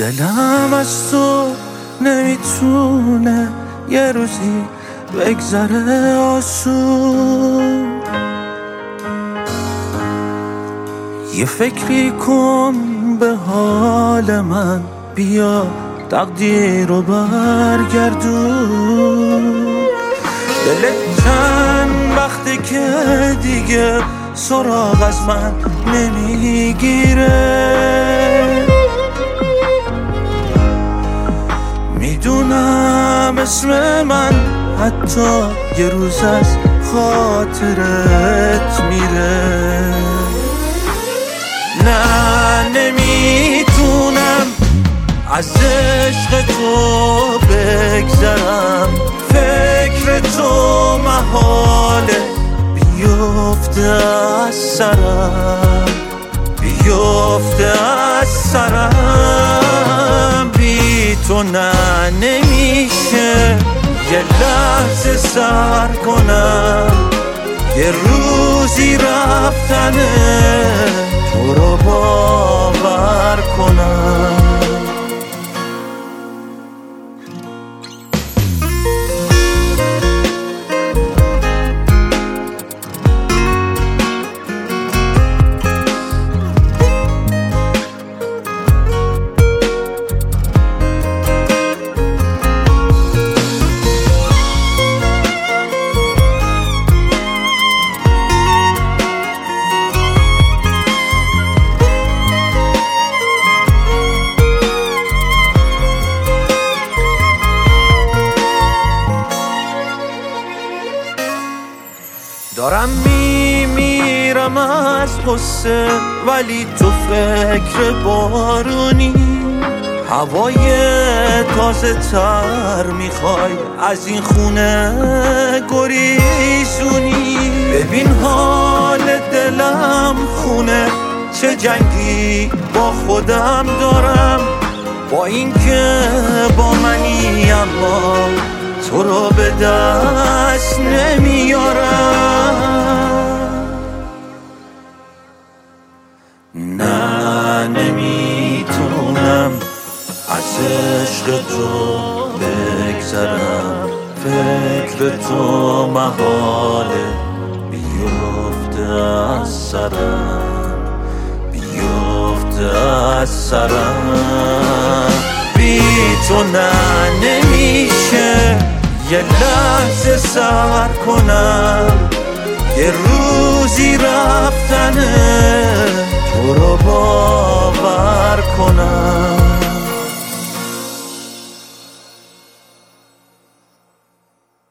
دلم از تو نمیتونه یه روزی بگذره آسون. یه فکری کن به حال من، بیا تقدیر رو برگردون. دلت چند وقتی که دیگه سراغ از من نمیگیره. میدونم اسم من حتی یه روز از خاطرت میره. نه نمیتونم از عشق تو بگذرم، فکر تو محاله بیفته از سرم، بیفته از سرم. بی تو نه نمیشه یه لحظه سر کنم، یه روزی رفتنه تو رو باور کنم. دارم میمیرم از قصه، ولی تو فکر بارونی، هوای تازه تر میخوای از این خونه گریزونی. ببین حال دلم خونه، چه جنگی با خودم دارم، با اینکه با منی اما تو رو به دست نمیارم. نه نمیتونم از عشق تو بگذرم، فکر تو محاله بیفته از سرم، بیفته از سرم. بی تو نه نمیشه یه لحظه سر کنم، یه روزی